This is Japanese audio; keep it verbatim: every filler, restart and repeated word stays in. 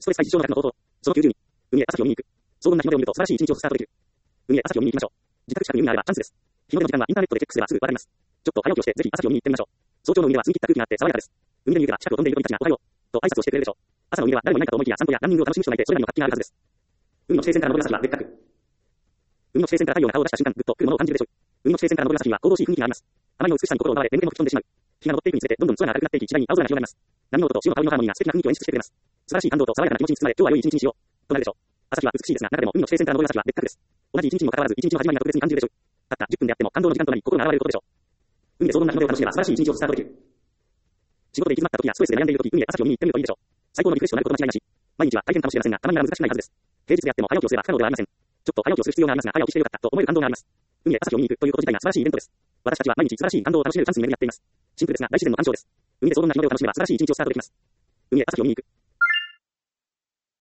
ストレス対日常の額の高騰。そのきゅうじゅうに。海へ朝日を見に行く。荘厳な日の出を見ると素晴らしい一日をスタートできる。海へ朝日を見に行きましょう。自宅近くに海があればチャンスです。日の出の時間はインターネットでチェックすればすぐわかります。ちょっと早起きをしてぜひ朝日を見に行ってみましょう。早朝の海では澄み切った空気があって爽やかです。海で見ては近くを飛んでいる鳥たちがおはようと挨拶をしてくれるでしょう。朝の海では誰もいないかと思いきや散歩やランニングを楽しむ人がいてそれらにも活気があるはずです。海の地平線から昇る朝日は別格。海の地平線から太陽が顔を出した瞬間、ぐっと来るものを感じるでしょう。海の地平線から昇る朝日は神々しい雰囲気があります。あまりの美しさに心を奪われ、電源も吹き飛んでしまう。日が昇っていくにつれて、どんどん空が明るくなっていき、次第に青空が広がります。波の音と潮の香りのハーモニーが素敵な雰囲気を演出してくれます。素晴らしい感動と爽やかな気持ちに包まれ、今日は良い一日にしよう。となるでしょう。朝日は美しいですが、中でも海の地平線から昇る朝日は別格です。同じ一日にもかかわらず、一日の始まりが特別に感じるでしょう。たったじゅっぷんであっても感動の時間となり、心が洗われることでしょう。海で荘厳な日の出を楽しめば素晴らしい一日をスタートできる。仕事で行き詰まった時やストレスで悩んでいる時、海へ朝日を見に行ってみるといいでしょう。最高のリフレッシュとなること間違いなし。毎日は大変かもしれませんが、たまには難しくないはずです。平日であっても早起きをすれば不可能ではありません。ちょっと早起きをする必要がありますが、早起きしてよかったと思える感動があります。海へ朝日を見に行くということ自体が素晴らしいイベントです。私たちは毎日素晴らしい感動を楽しめるチャンスに巡り合っています。シンプルですが大自然の鑑賞です。海で荘厳な日の出を楽しめば素晴らしい一日をスタートできます。海へ朝日を見に行く。